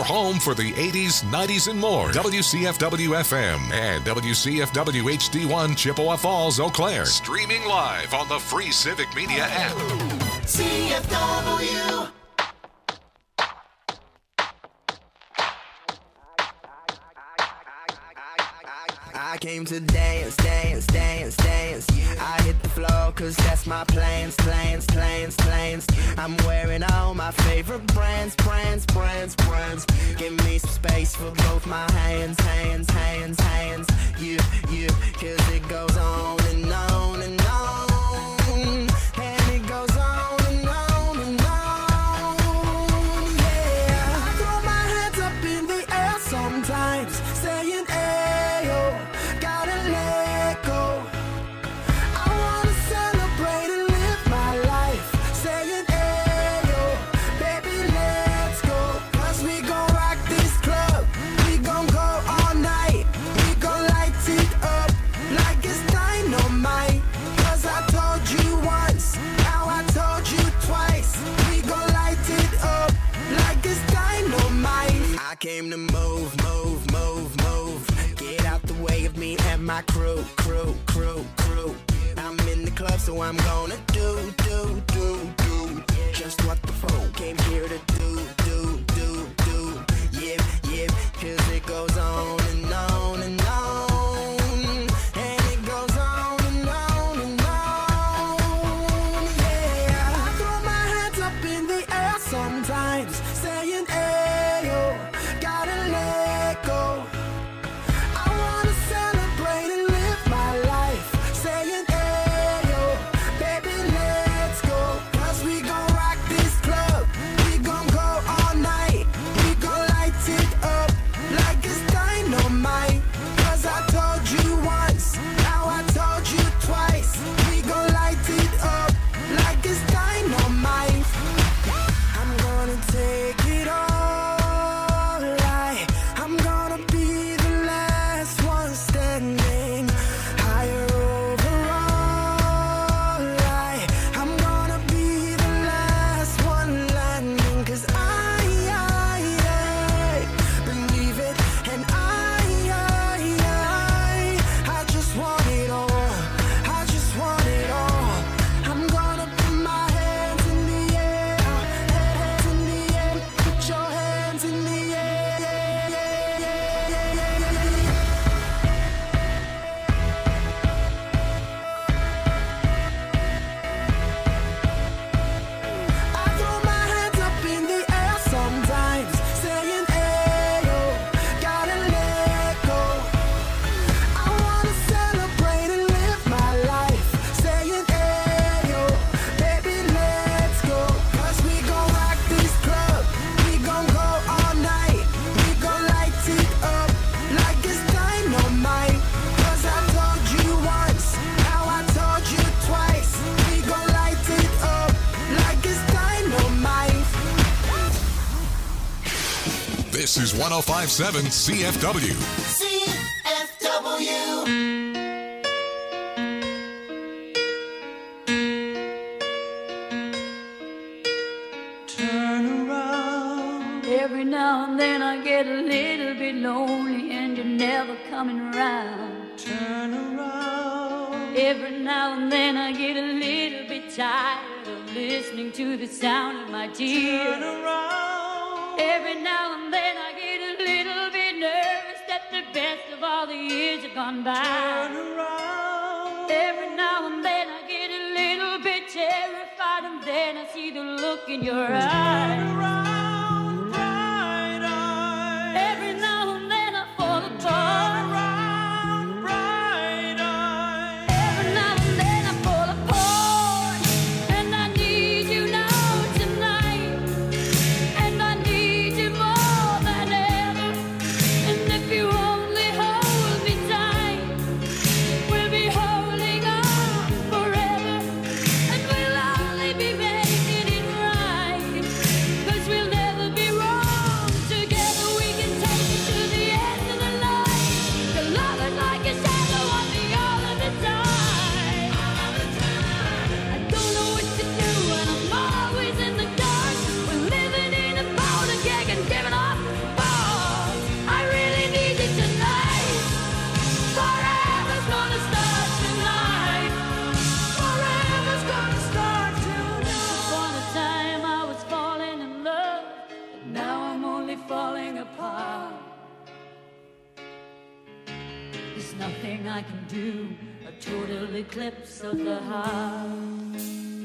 your home for the 80s, 90s, and more. WCFW-FM and WCFW HD1 Chippewa Falls, Eau Claire. Streaming live on the free Civic Media app. CFW. I came to dance, dance, dance, dance. I hit the floor cause that's my plans, plans, plans, plans. I'm wearing all my favorite brands, brands, brands, brands. Give me some space for both my hands, hands, hands, hands. You, cause it goes on and on and on. And it goes on and on and on. Yeah, I throw my hands up in the air sometimes, saying ayo. Gotta let go. I wanna celebrate and live my life, saying ayo, baby let's go. Cause we gon' rock this club, we gon' go all night. We gon' light it up like it's dynamite. Cause I told you once, now I told you twice. We gon' light it up like it's dynamite. I came to move, move, move, move. Get out the way of me and my crew, crew, crew, crew. I'm in the club, so I'm gonna do just what the folk came here to do. Yeah, cause it goes on and on and on. And it goes on and on and on. Yeah, I throw my hands up in the air sometimes, saying ayo, gotta let go. I wanna celebrate and live my life, saying ayo, baby let's go. Cause we gon' rock this club, we gon' go all night. We gon' light it up like it's dynamite. Cause I told you once, now I told you twice. We gon' light it up like it's dynamite. I'm gonna take it all right. I'm gonna be the last one standing, higher overall right. I'm gonna be the last one landing. Cause I believe it. And I just want it all. I just want it all. I'm gonna put my hands in the air, hands in the air. Put your hands in the air. I throw my hands up in the air sometimes, saying ayo, gotta let go. I wanna celebrate and live my life, saying ayo, baby let's go. Cause we gon' rock this club, we gon' go all night. We gon' light it up like it's dynamite. Cause I told you once, now I told you twice. We gon' light it up like it's dynamite. This is 105.7 CFW. CFW. Turn around. Every now and then I get a little bit lonely and you're never coming around. Turn around. Every now and then I get a little bit tired of listening to the sound of my tears. Turn around. Every now and then I get a little bit nervous that the best of all the years have gone by. Turn around. Every now and then I get a little bit terrified and then I see the look in your eyes. Turn around, bright eyes. Every now and then I fall apart. Turn around, bright eyes. Every now and then I fall apart. And I need you now tonight. And I need you more than ever. And if you only hold me tight, we'll be holding on forever. And we'll only be making it right. 'Cause we'll There's nothing I can do, a total eclipse of the heart.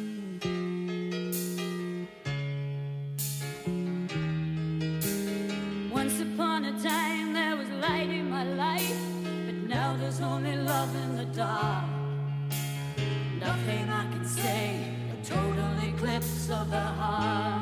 Once upon a time there was light in my life, but now there's only love in the dark. Nothing I can say, a total eclipse of the heart.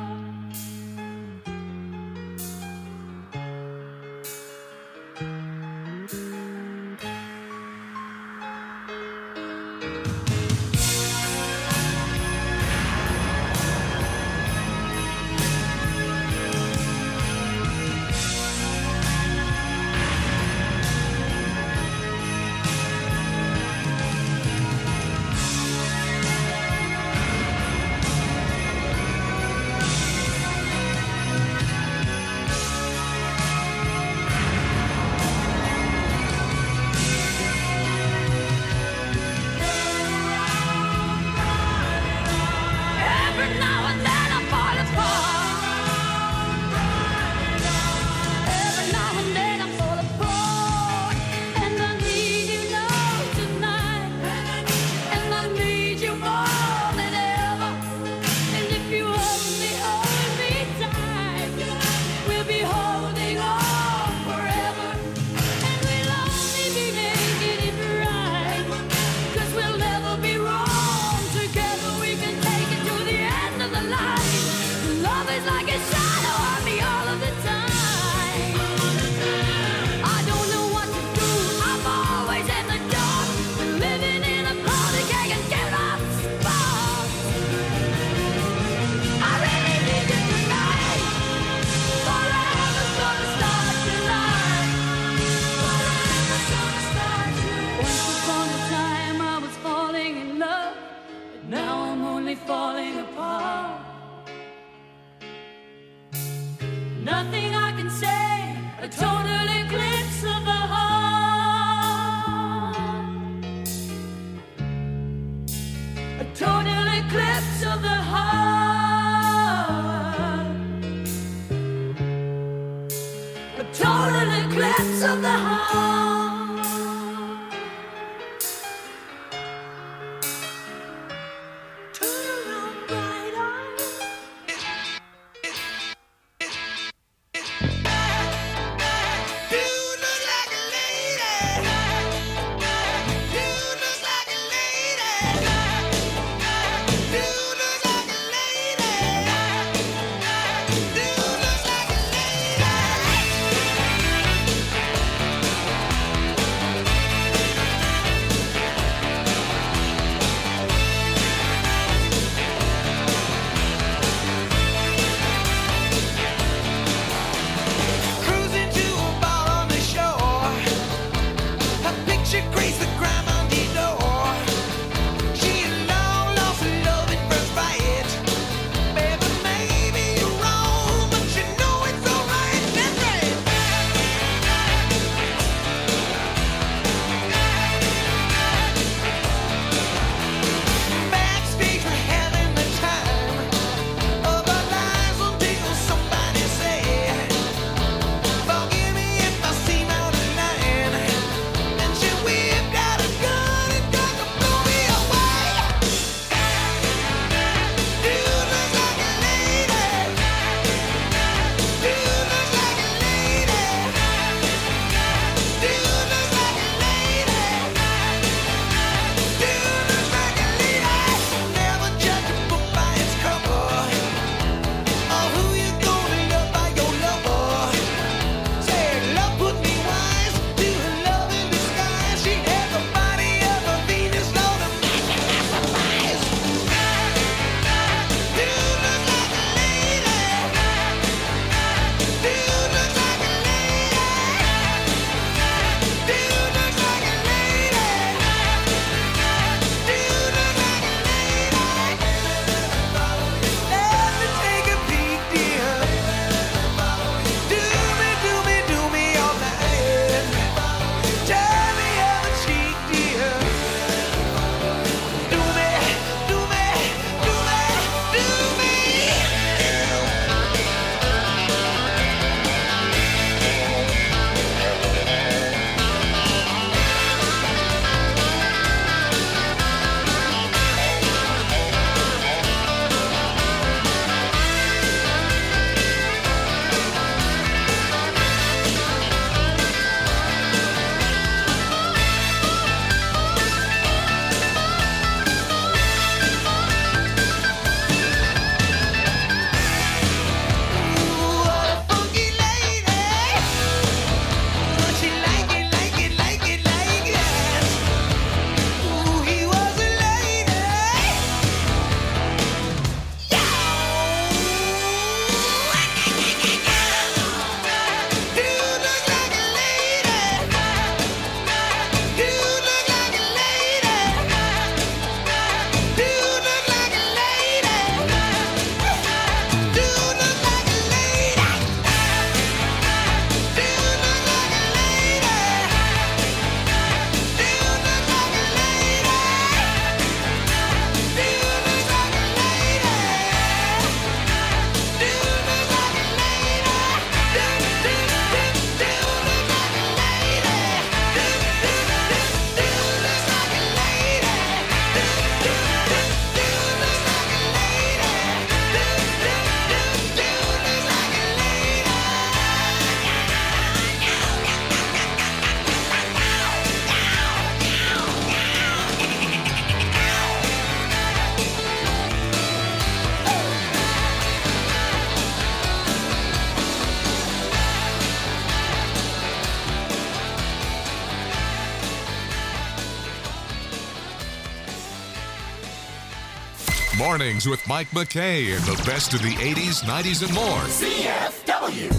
Got Mornings with Mike McKay and the best of the 80s, 90s, and more. CFW.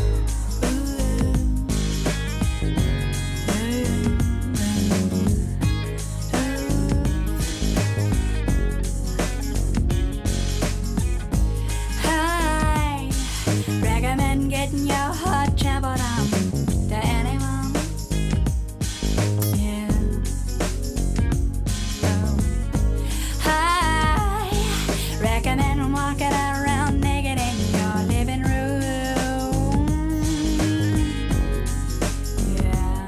I recommend getting your heart trampled on to anyone. Yeah. I recommend walking around naked in your living room. Yeah.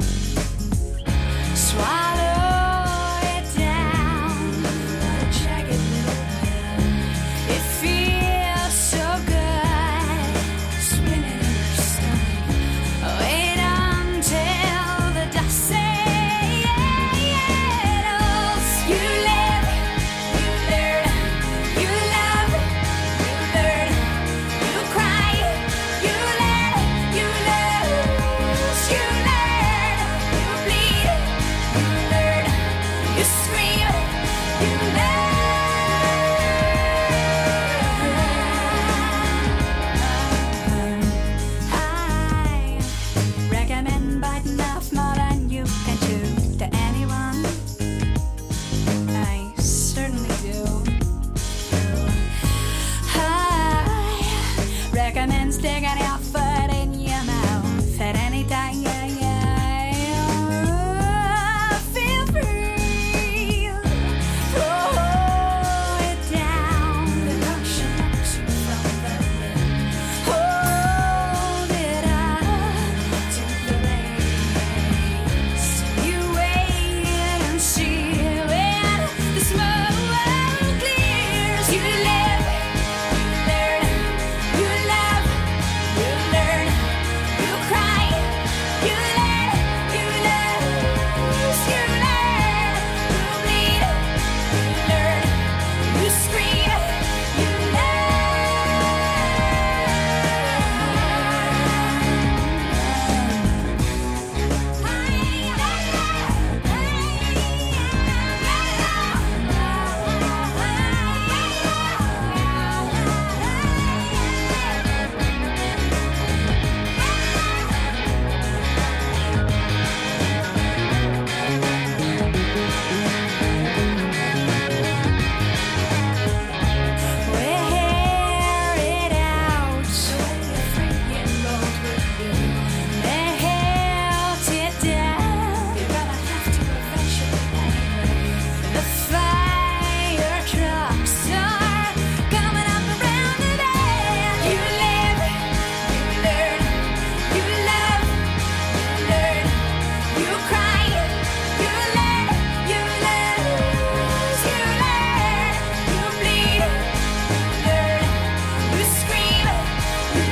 Swallow it down, a jagged little pill. It feels so good, swimming in your stomach. Wait until the dust settles. You live, you learn, you love, you learn, you cry, you learn, you lose, you learn, you bleed, you learn, you scream, you learn. I recommend biting off more than you can chew to anyone. I certainly do. I recommend sticking your foot in your mouth at any time. Feel free. Throw it down. The caution knocks you from the lid. Hold it up to the place. You wait and see when the smoke clears. You live, you learn, you love, you learn, you cry, you learn, you lose, you learn, you bleed, you learn, you scream, you wear it out. Melt it down. You're gonna have to eventually. The fire trucks are coming up around the bend. You live, you learn, you love, you learn, you cry, you learn, you lose, you learn, you bleed, you learn, you scream, you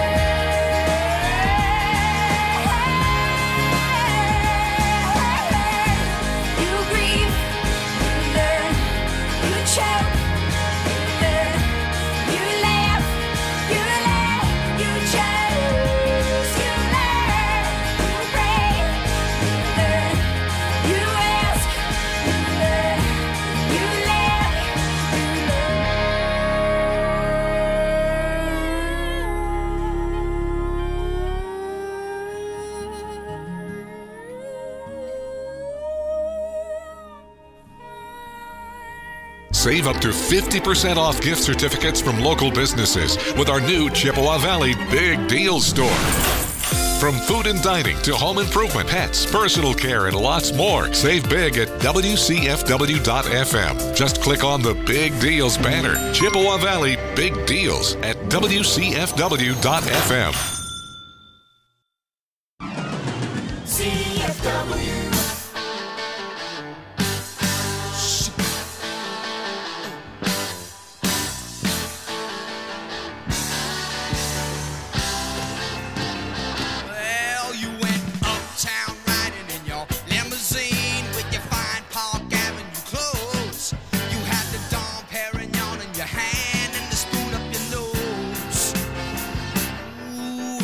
learn, you grieve, you learn, you choke, you learn, you laugh, you laugh, you choose, you learn, you pray, you learn, you ask, you learn, you live, Save up to 50% off gift certificates from local businesses with our new Chippewa Valley Big Deal Store. From food and dining to home improvement, pets, personal care, and lots more. Save big at WCFW.FM. Just click on the Big Deals banner. Chippewa Valley Big Deals at WCFW.FM. CFW. Well, you went uptown riding in your limousine with your fine Park Avenue clothes. You had the Dom Perignon in your hand and the spoon up your nose. Ooh,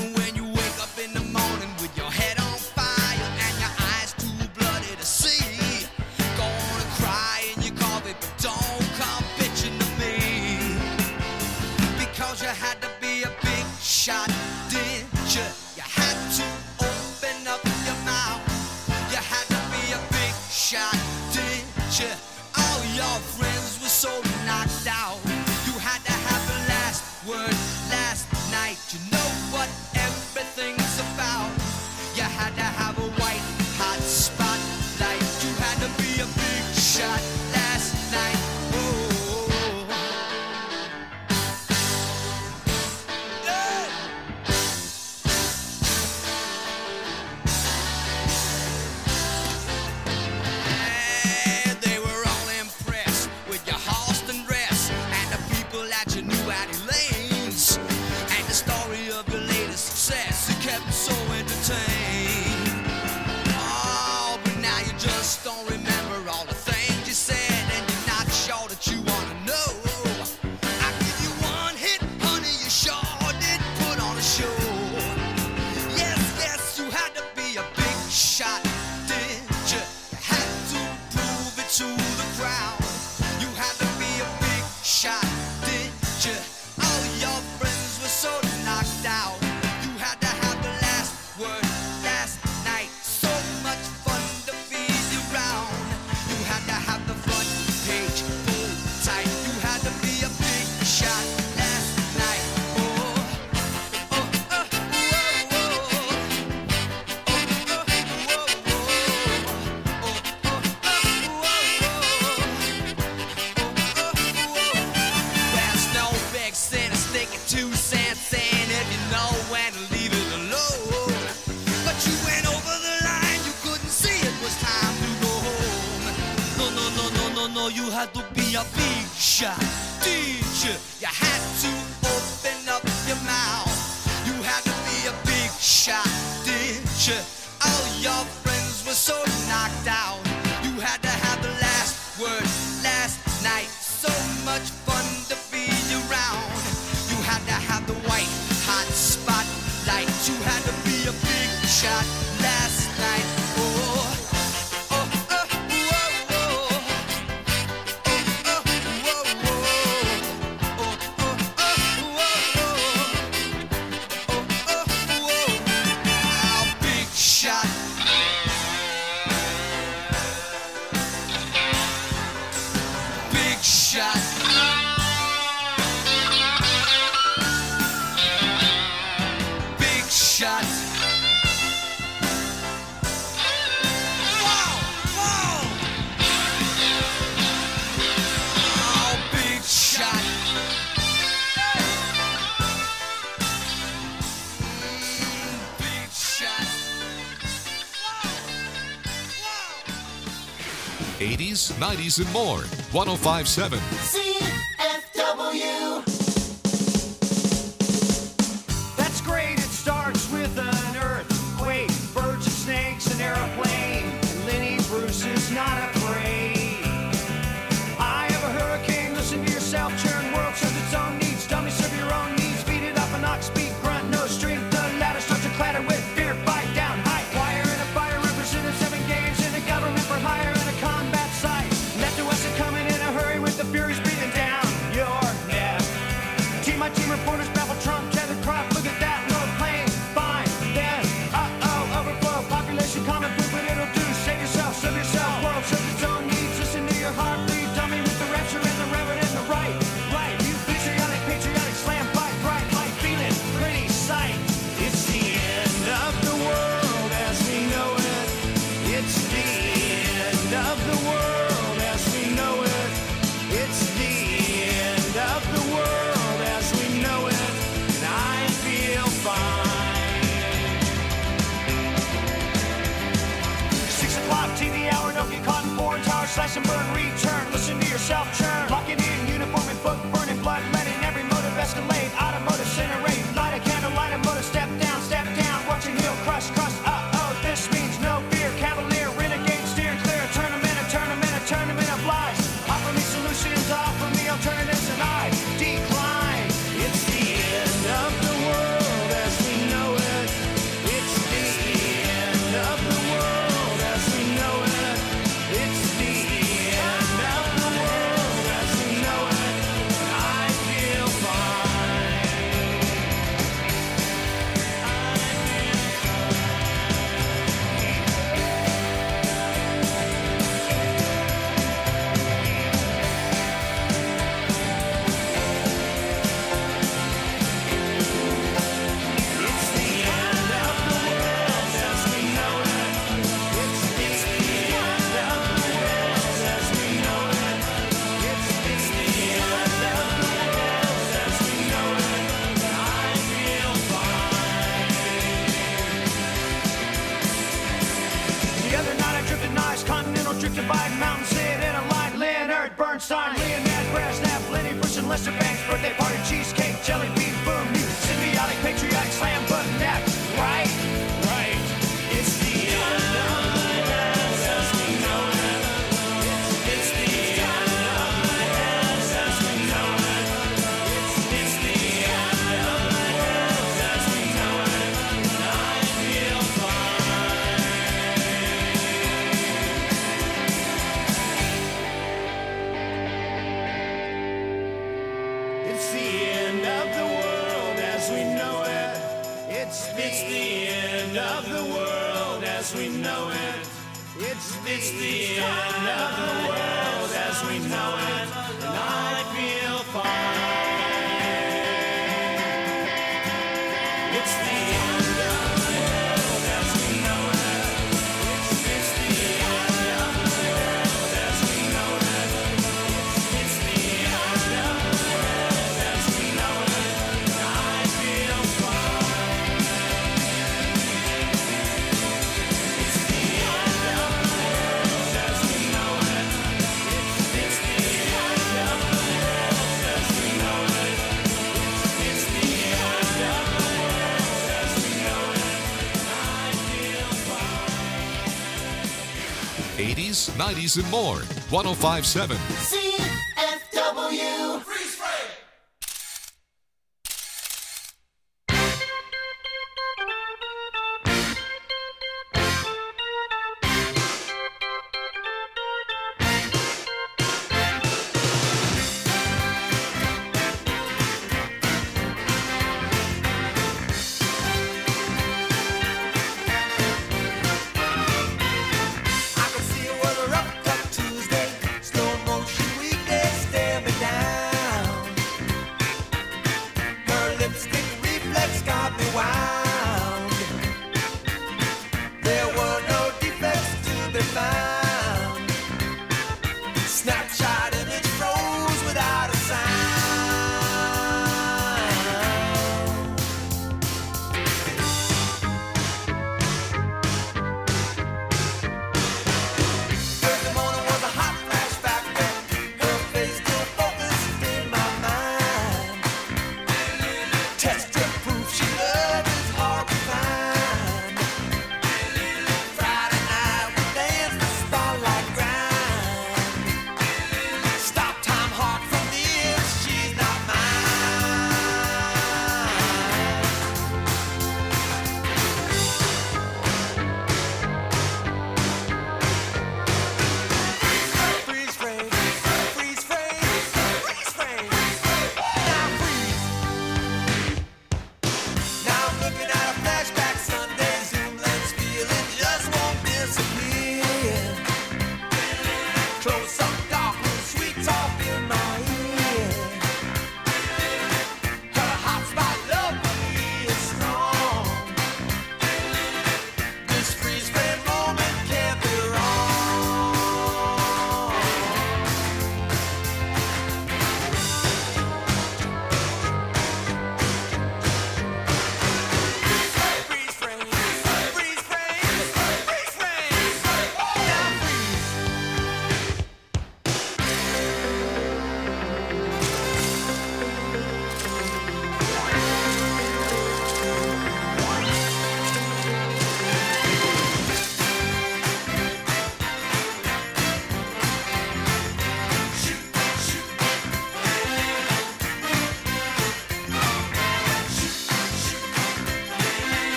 shot, did you? All your friends were so knocked out. You had to have the last word last night. You know what everything's about. You had to have a white hot spotlight. You had to be a big shot last night. You had to be a big shot, did you? You had to open up your mouth. You had to be a big shot, did you? All your friends were so knocked out. You had to have the last word last night. So much fun to be around. You had to have the white hot spotlight. You had to be a big shot last night. '80s, '90s, and more. 105.7 CFW. That's great. It starts with an earthquake, birds and snakes, an airplane. And Lenny Bruce is not afraid. I have a hurricane. Listen to yourself. Churn world serves its own needs. Dummy serve your own needs. Beat it up an ox, speak, grunt, no strength. The ladder starts to clatter with fear. Fight down, high wire and a fire. Represented 7 games in the government for hire and a combat site. Left to us and coming in a hurry with the furies breathing down your neck. Team by team reporters babble Trump, tethered crop. Look at that, no plane. Fine, then, overflow. Population common food, but it'll do. Save yourself, serve yourself. World serves its own needs. Listen to your heartbeat. Dummy with the rapture and the reverend and the right. Right, you patriotic, slam fight, bright light, feeling pretty sight. It's the end of the world as we know it. It's the end of the world as we know it. It's the end of the world as we know it. And I feel fine. 6 o'clock TV hour, don't get caught in foreign tower, slash and burn, return. Listen to yourself churn. Locking in uniform and book, burning blood, letting every motive escalate. Automotive incinerate, light a candle, light a motor, step down, watching heel crush, this means no fear. Cavalier, renegade, steering clear. A tournament of lies. Offer me solutions, offer me alternatives, and I decline. It's the end of the world as we know it. It's the end of the world as we know it. It's the end divide mountains, sit in a line. Leonard Bernstein, Leonard Brezhnev, Lenny Bruce and Lester Banks, birthday party, cheesecake, jelly bean, boom, you symbiotic, patriotic, slam button, nap, right? Right. It's the end of the world as we know it. It's the end of the world as we know it. It's the end of the world as we know it. And I feel fine. It's the end of the world as we know it. It's the end of the world as we know it. It's the end of the world as we know it. And I feel fine. It's the end of the world as we know it. It's the end of the world as we know it. It's the end of the world as we know it. And I feel fine. It's the end of the world as we know it. It's the end of the world as we know it. It's the end of the world as we know it. And I feel fine. 80s, 90s, and more. 1057. CFW. Freeze frame. I can see a weather up cut Tuesday, slow motion weekday, stare me down.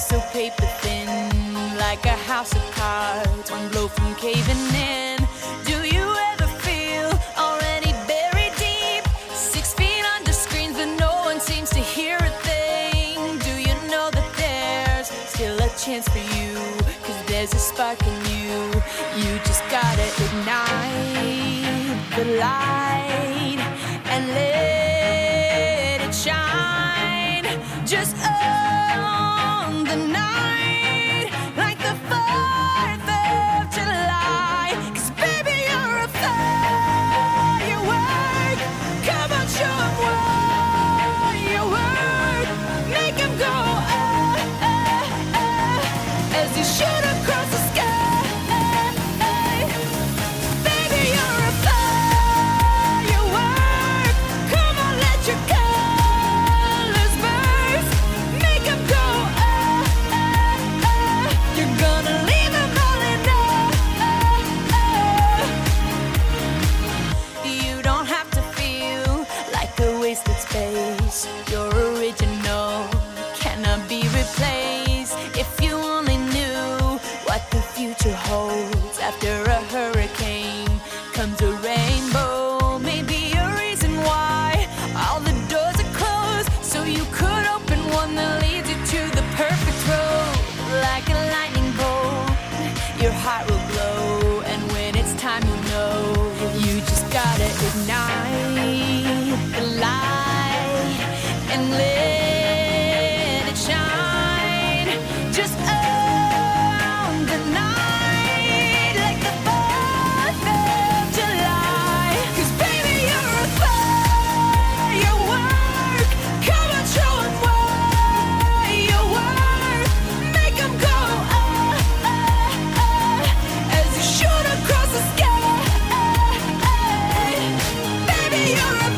so paper thin, like a house of cards, one blow from caving in. Do you ever feel already buried deep, 6 feet under screens, but no one seems to hear a thing? Do you know that there's still a chance for you, 'cause there's a spark in you. You just gotta ignite the light and let it shine. Just on the night, like the 4th of July. 'Cause baby, you're a firework. Come on, show 'em what you work. Make 'em go, as you shoot across the sky. Baby, you're a firework. Come on, let your colors burst. Make 'em go, you're gonna leave 'em all in You don't have to feel like a wasted space. You're original, cannot be replaced. If you only knew what the future holds. After a hurricane comes a rainbow. Maybe a reason why all the doors are closed, so you could open one that leads you to the perfect road. Like a lightning bolt, your heart will glow, and when it's time, you know you just gotta ignite the light and let it shine. Just on the night, like the 4th of July. 'Cause baby, you're a firework. Come on, show 'em what you work. Make 'em go, as you shoot across the sky. Baby, you're a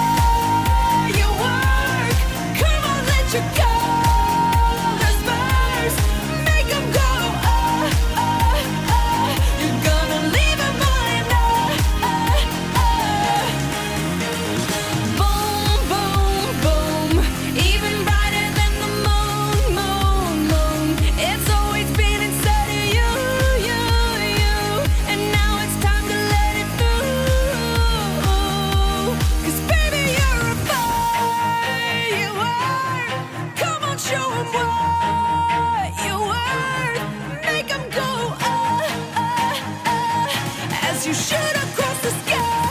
firework. Come on, let your colors burst. Make 'em go, you're gonna leave 'em all in Boom, boom, boom. Even brighter than the moon, moon, moon. It's always been inside of you, you, you. And now it's time to let it through. 'Cause baby, you're a firework. Come on, show 'em what you worth. Make 'em go, as you shoot across the sky.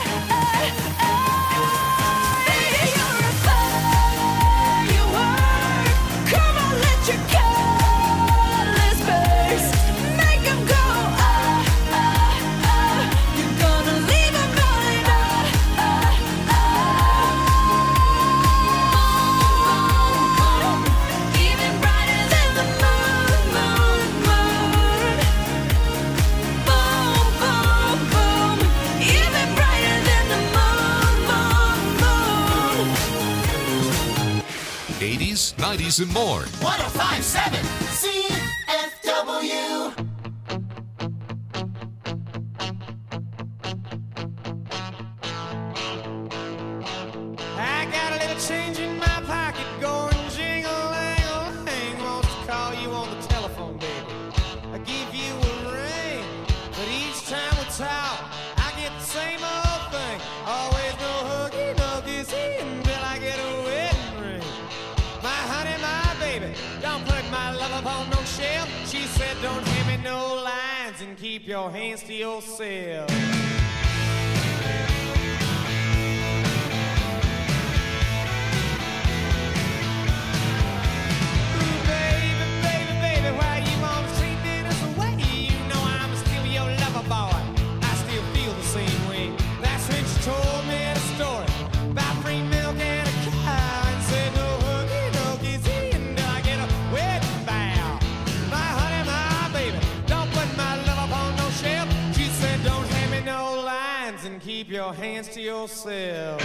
Baby, you're a firework. Come on, let your colors burst. Make 'em go, you're gonna leave 'em all in Even brighter than the moon, moon, moon. Boom, boom, boom. Even brighter than the moon, moon, moon. 80s, 90s, and more. 1057 CFW. I got a little change in my pocket going jingle-lang-a-lang. Wants to call you on the telephone, baby. I give you a ring, but each time we talk, I get the same old thing. Always no huggy, no kissy until I get a wedding ring. My honey, my baby, don't put my love upon no shelf. She said, don't hand me no lines and keep your hands to yourself. Baby, baby, baby, why you wanna treat me this way? You know I'm still your lover boy. I still feel the same way. That's when she told me the story about free milk and a cow, and said no huggy, no kissy until I get a wedding vow. My honey, my baby, don't put my love upon no shelf. She said don't hand me no lines and keep your hands to yourself.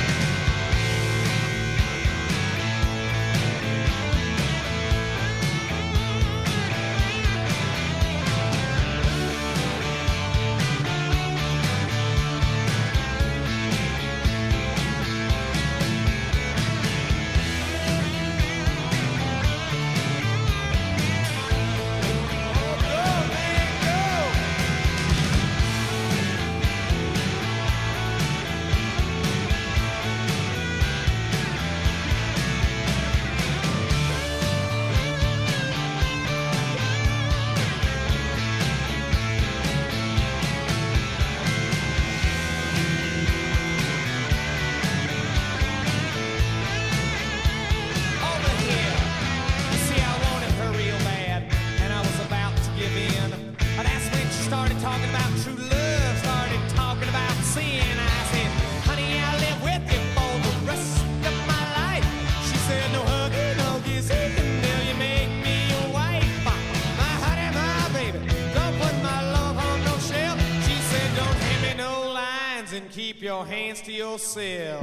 your hands to yourself.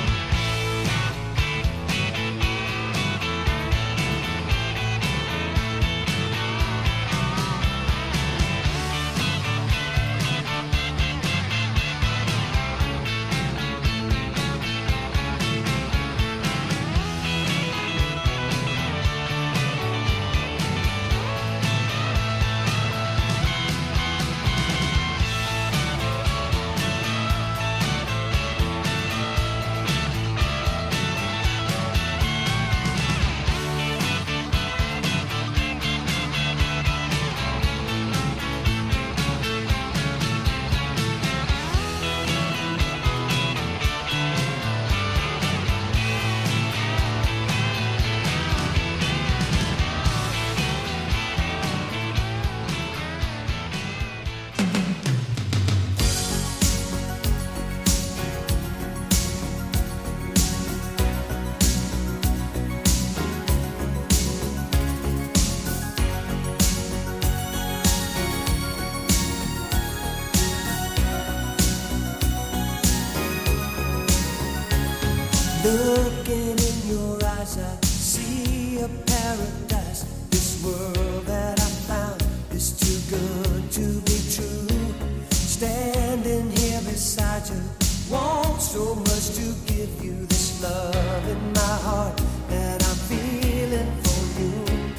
Looking in your eyes, I see a paradise. This world that I found is too good to be true. Standing here beside you, want so much to give you this love in my heart that I'm feeling for you.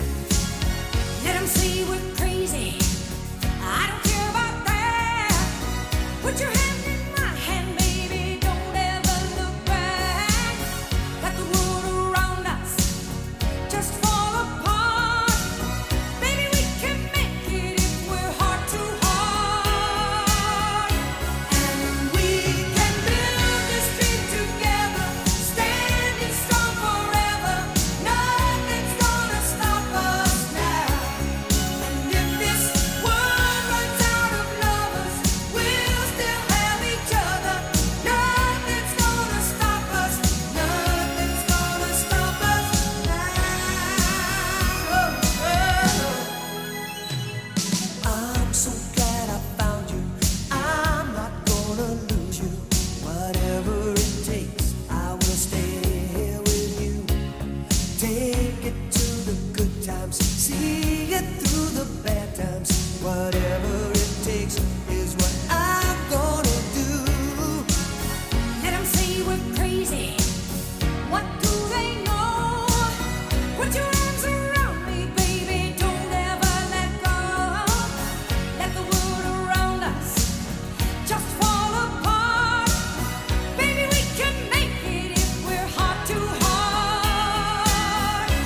Let 'em say we're crazy, I don't care about that. Put your hand in my hand, baby, don't ever look back. Let the world around us just fall apart. Baby, we can make it if we're heart to heart. And we can build this dream together, standing strong forever. Nothing's gonna stop us now. And if this world runs out of lovers, we'll still have each other. Nothing's gonna stop us. Nothing's gonna stop us now. I'm so glad I found you. I'm not gonna lose you. Whatever it takes, I will stay here with you. Take it to the good times, see it through the bad times. Whatever it takes is what I'm gonna do. Let 'em say we're crazy. What do they know? Put your arms around me, baby. Don't ever let go. Let the world around us just fall apart. Baby, we can make it if we're heart to heart.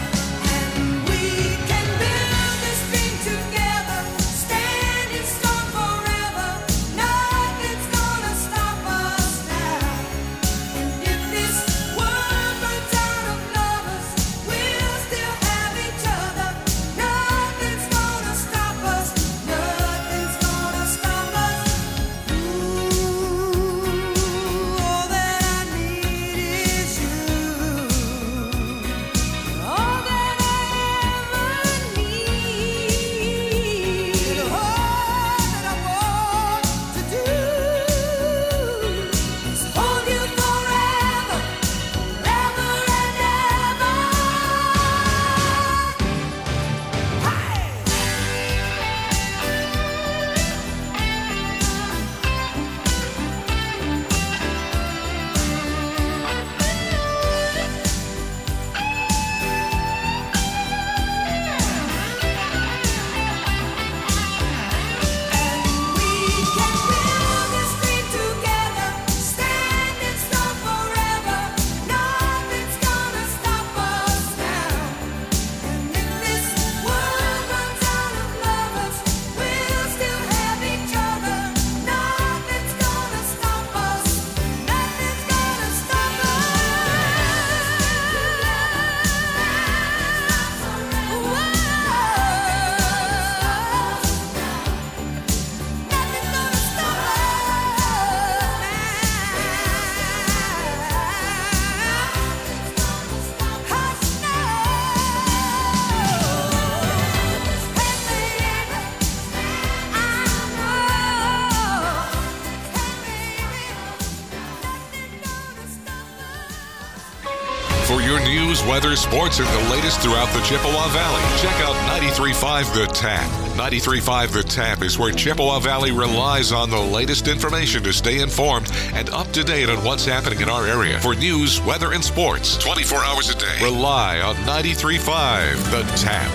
news, weather, sports, and the latest throughout the Chippewa Valley. Check out 93.5 The Tap. 93.5 The Tap is where Chippewa Valley relies on the latest information to stay informed and up to date on what's happening in our area. For news, weather, and sports, 24 hours a day. Rely on 93.5 The Tap.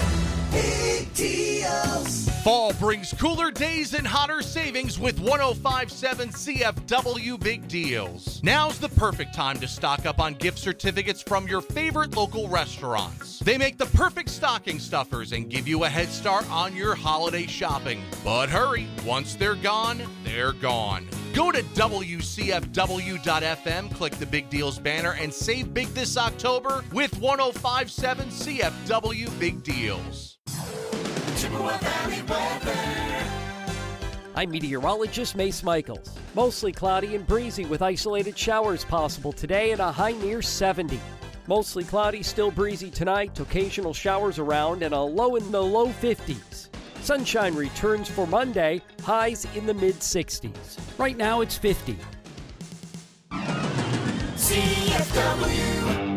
Fall brings cooler days and hotter savings with 105.7 CFW Big Deals. Now's the perfect time to stock up on gift certificates from your favorite local restaurants. They make the perfect stocking stuffers and give you a head start on your holiday shopping. But hurry, once they're gone, they're gone. Go to WCFW.FM, click the Big Deals banner, and save big this October with 105.7 CFW Big Deals. Chippewa Valley weather. I'm meteorologist Mace Michaels. Mostly cloudy and breezy with isolated showers possible today and a high near 70. Mostly cloudy, still breezy tonight, occasional showers around, and a low in the low 50s. Sunshine returns for Monday, highs in the mid-60s. Right now it's 50. CFW.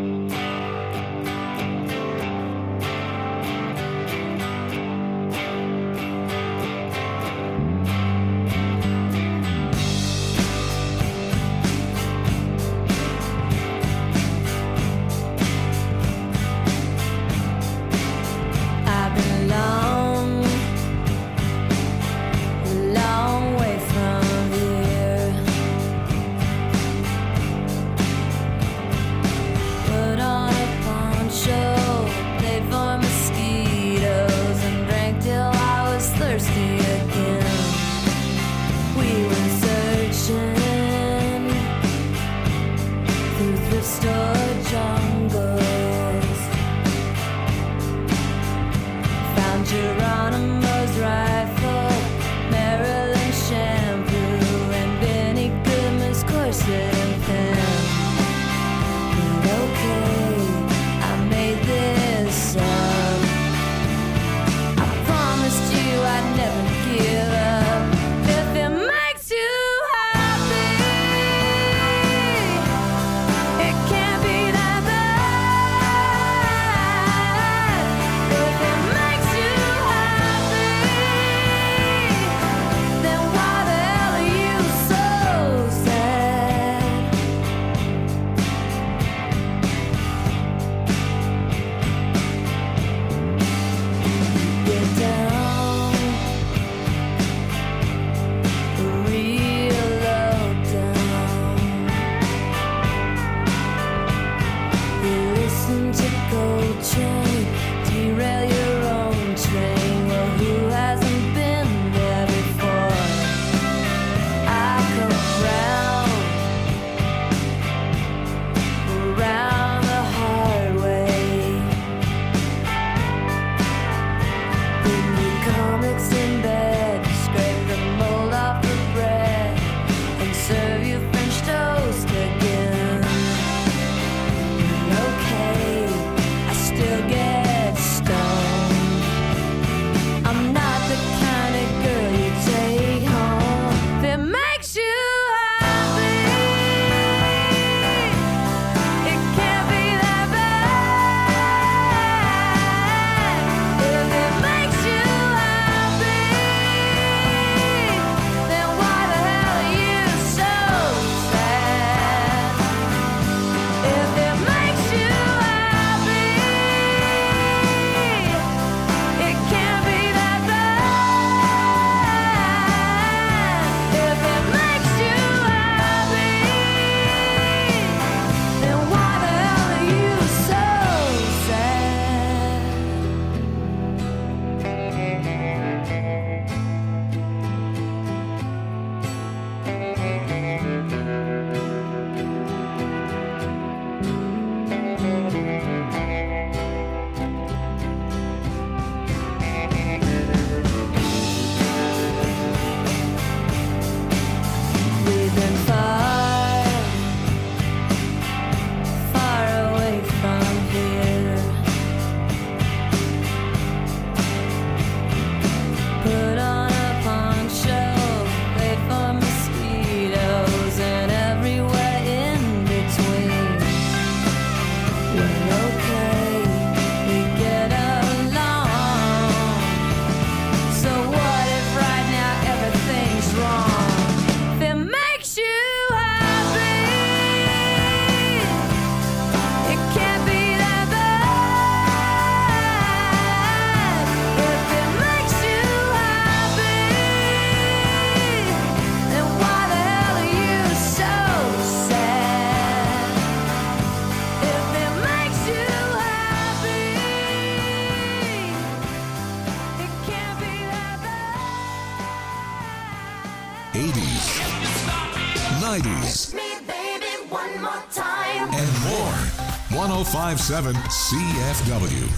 80s, 90s, One more time. and more. 1057 CFW.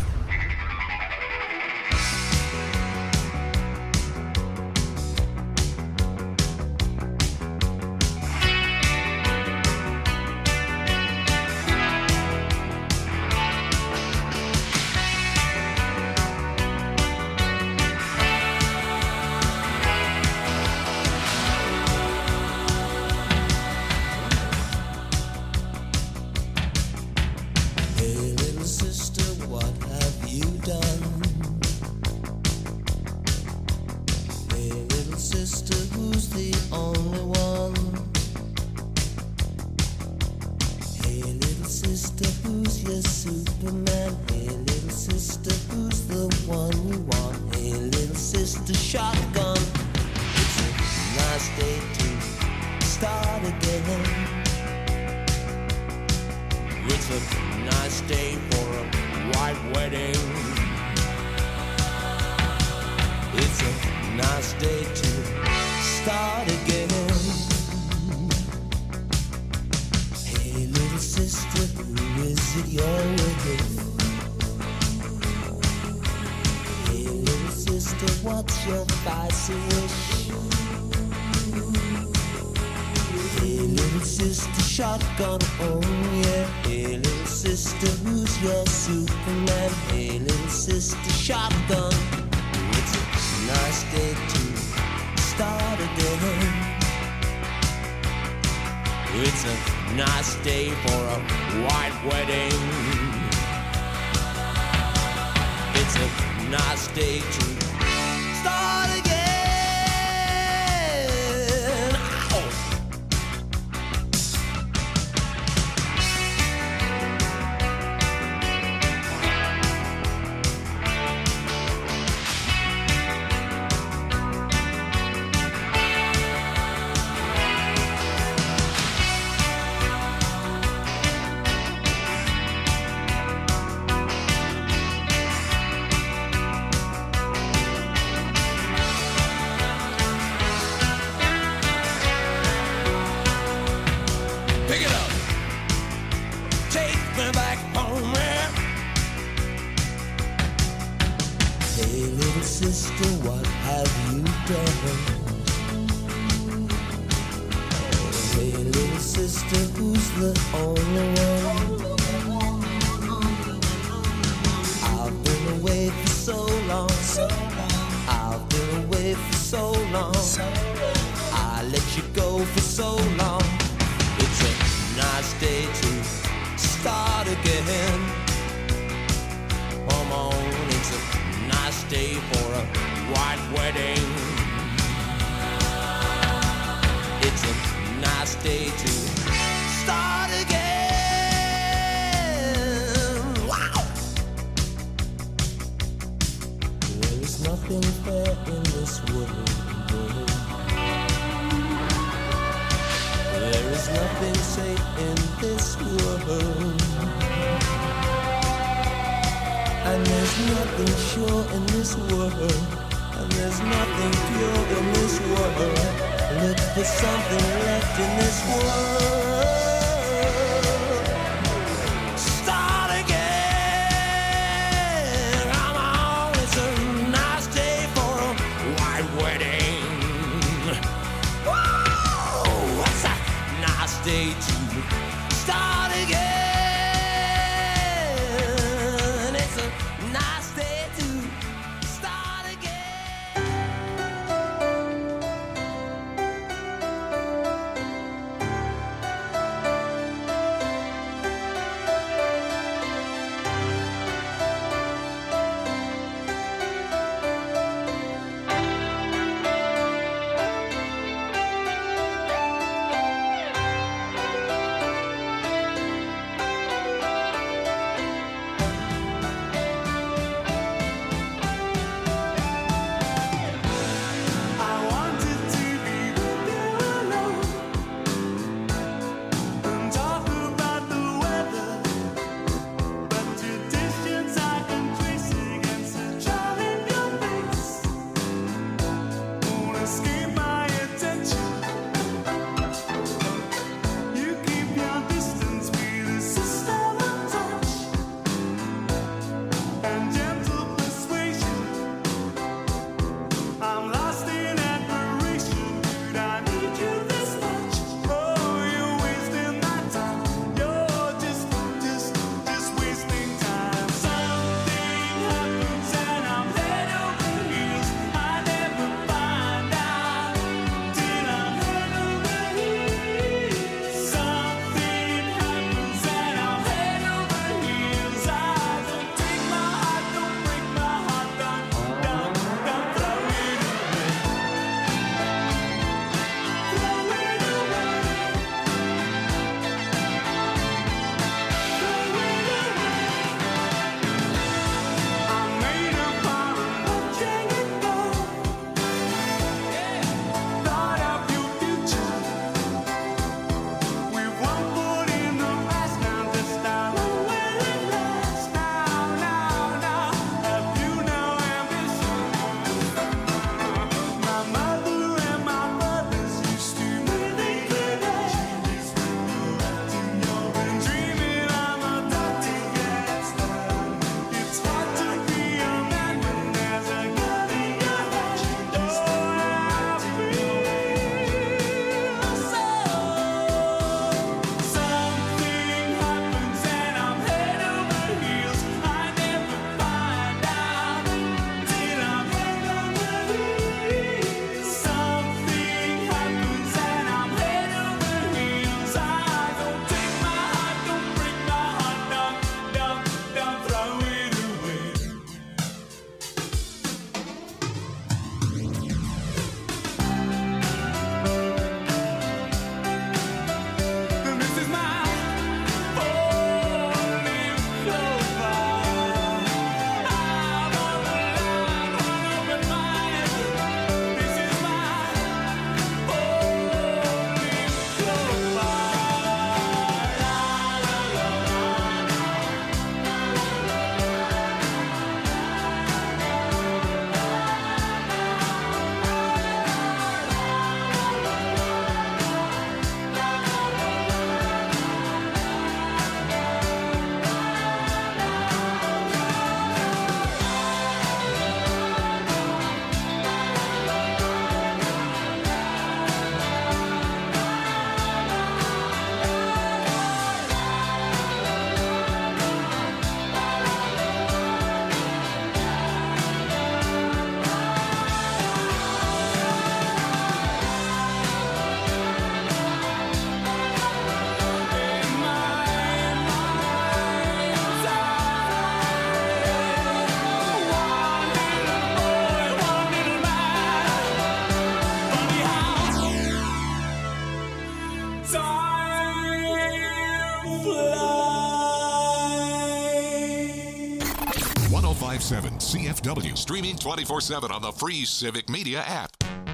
Hey, little sister, what have you done? Hey, little sister, who's the only one? Hey, little sister, who's your Superman? Hey, little sister, who's the one you want? Hey, little sister, shotgun. It's a nice day to start again. It's a nice day for a white wedding. It's a nice day to start again. Hey, little sister, who is it you're with? Hey, little sister, what's your spicy wish? Hey, little sister, shotgun, oh yeah. Hey, little sister, who's your Superman? Hey, little sister, shotgun. It's a nice day to start again. It's a nice day for a white wedding. It's a nice day to start again. Ow! Pick it up. Take me back home, yeah. Hey, little sister, what have you done? Hey, little sister, who's the only one? I've been away for so long. I've been away for so long. I let you go for so long. It's a nice day to start again. Come on, it's a nice day for a white wedding. It's a nice day to start again. Wow! There is nothing fair in this world. There is nothing safe in this world. And there's nothing sure in this world. And there's nothing pure in this world. Look for something left in this world. Start again. Come on, it's a nice day for a white wedding. Whoa, what's a nice day to start again? It's a nice day to start again. 1057 CFW. Streaming 24/7 on the free Civic Media app.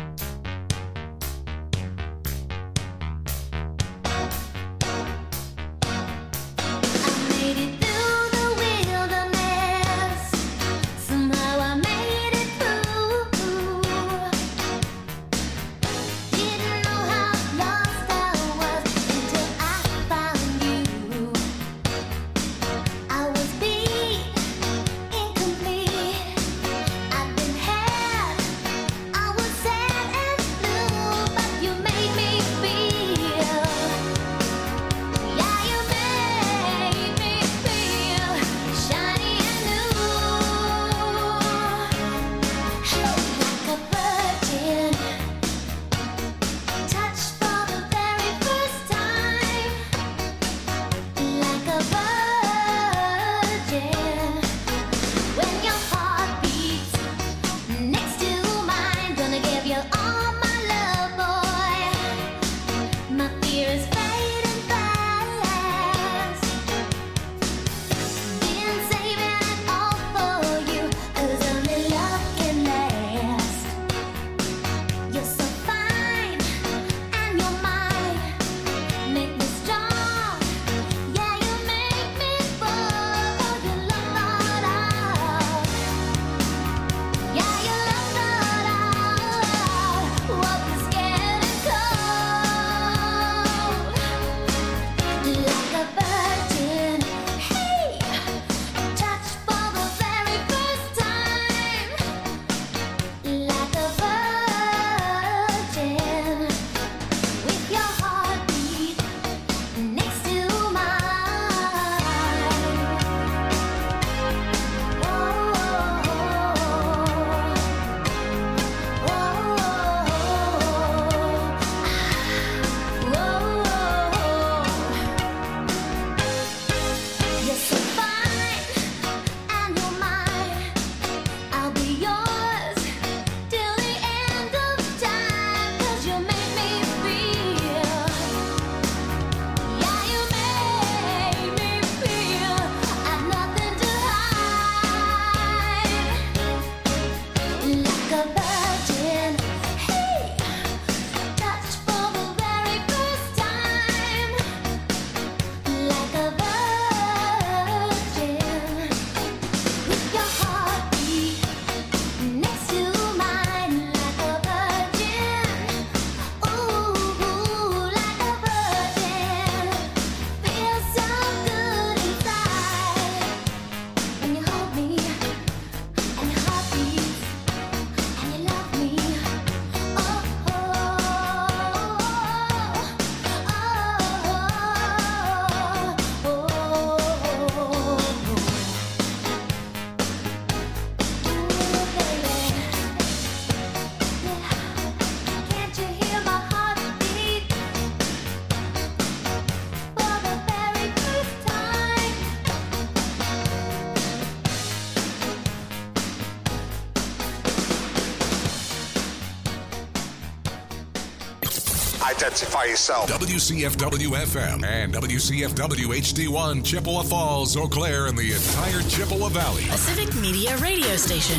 Identify yourself. WCFW FM and WCFW HD1, Chippewa Falls, Eau Claire, and the entire Chippewa Valley. A Civic Media radio station.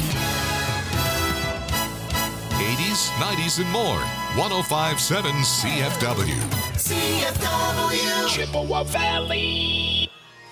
80s, 90s, and more. 1057 CFW. CFW. Chippewa Valley.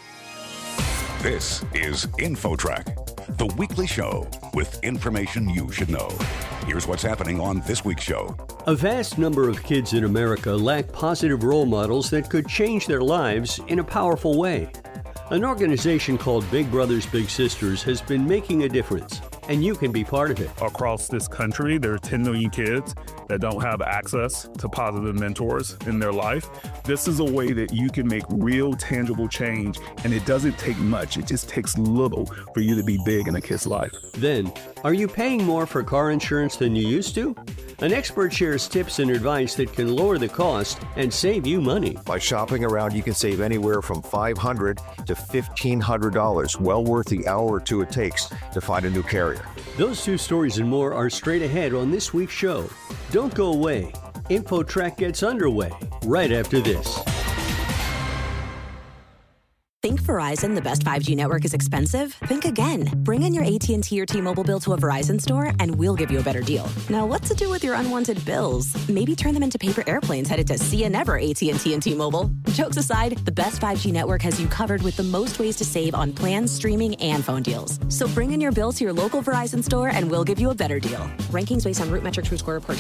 This is InfoTrack, the weekly show with information you should know. Here's what's happening on this week's show. A vast number of kids in America lack positive role models that could change their lives in a powerful way. An organization called Big Brothers Big Sisters has been making a difference, and you can be part of it. Across this country, there are 10 million kids that don't have access to positive mentors in their life. This is a way that you can make real, tangible change, and it doesn't take much. It just takes little for you to be big in a kid's life. Then, are you paying more for car insurance than you used to? An expert shares tips and advice that can lower the cost and save you money. By shopping around, you can save anywhere from $500 to $1,500, well worth the hour or two it takes to find a new carrier. Those two stories and more are straight ahead on this week's show. Don't go away. InfoTrack gets underway right after this. Think Verizon the best 5G network is expensive? Think again. Bring in your AT&T or T-Mobile bill to a Verizon store and we'll give you a better deal. Now, what to do with your unwanted bills? Maybe turn them into paper airplanes headed to See You Never AT&T and T-Mobile. Jokes aside, the best 5G network has you covered with the most ways to save on plans, streaming, and phone deals. So bring in your bill to your local Verizon store and we'll give you a better deal. Rankings based on Root Metric True Score Report